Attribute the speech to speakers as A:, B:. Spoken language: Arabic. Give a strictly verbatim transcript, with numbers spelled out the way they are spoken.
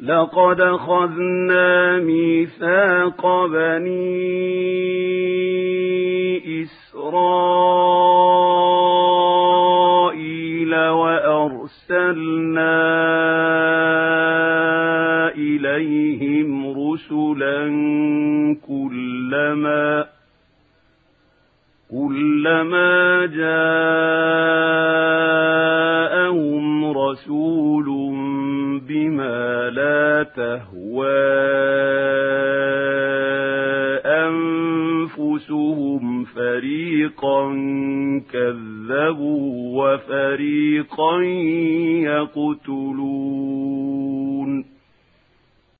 A: لقد أخذنا ميثاق بني إسرائيل وأرسلنا إليهم رسلا كلما كلما جاءهم رسول بما لا تهوى أنفسهم فريقا كذبوا وفريقا يقتلون